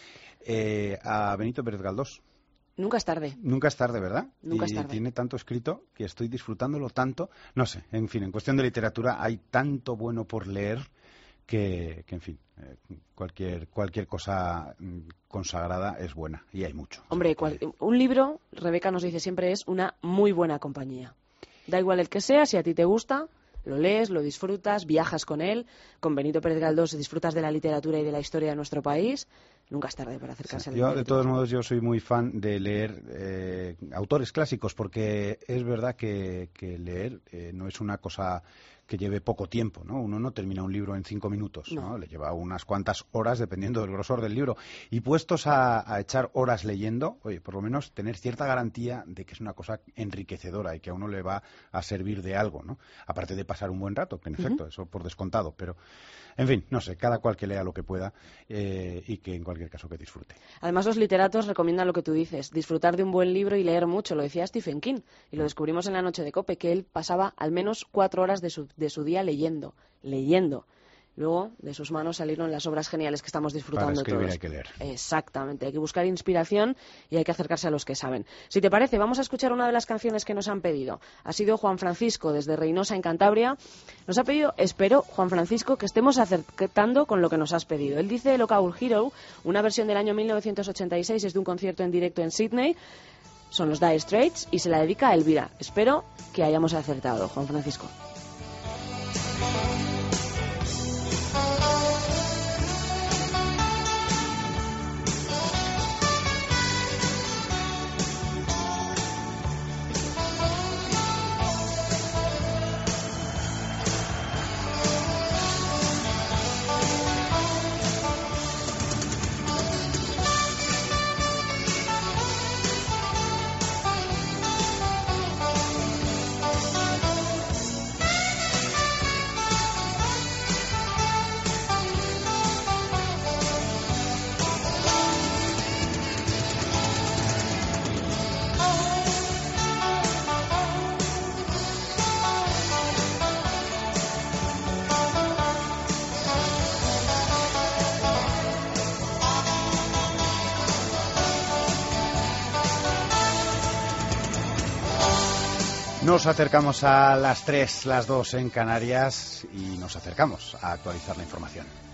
a Benito Pérez Galdós. Nunca es tarde. Nunca es tarde, ¿verdad? Nunca y es tarde. tiene tanto escrito que estoy disfrutándolo tanto. No sé, en fin, en cuestión de literatura hay tanto bueno por leer que en fin, cualquier cosa consagrada es buena y hay mucho. Hombre, un libro, Rebeca nos dice siempre, es una muy buena compañía. Da igual el que sea, si a ti te gusta, lo lees, lo disfrutas, viajas con él. Con Benito Pérez Galdós disfrutas de la literatura y de la historia de nuestro país. Nunca es tarde para acercarse a la Yo, de literatura. todos modos, yo soy muy fan de leer autores clásicos porque es verdad que leer no es una cosa que lleve poco tiempo, ¿no? Uno no termina un libro en 5 minutos, ¿no? Le lleva unas cuantas horas dependiendo del grosor del libro. Y puestos a echar horas leyendo, oye, por lo menos tener cierta garantía de que es una cosa enriquecedora y que a uno le va a servir de algo, ¿no? Aparte de pasar un buen rato, que en efecto, eso por descontado, pero, en fin, no sé, cada cual que lea lo que pueda y que en cualquier caso que disfrute. Además, los literatos recomiendan lo que tú dices, disfrutar de un buen libro y leer mucho. Lo decía Stephen King, y lo descubrimos en la noche de COPE, que él pasaba al menos 4 horas de su día leyendo. Luego, de sus manos salieron las obras geniales que estamos disfrutando Para escribir todos. hay que leer. Exactamente, hay que buscar inspiración y hay que acercarse a los que saben. Si te parece, vamos a escuchar una de las canciones que nos han pedido. Ha sido Juan Francisco, desde Reynosa, en Cantabria. Nos ha pedido, espero, Juan Francisco, que estemos acertando con lo que nos has pedido. Él dice Local Hero, una versión del año 1986, es de un concierto en directo en Sydney. Son los Dire Straits y se la dedica a Elvira. Espero que hayamos acertado, Juan Francisco. Nos acercamos a las 3, las 2 en Canarias y nos acercamos a actualizar la información.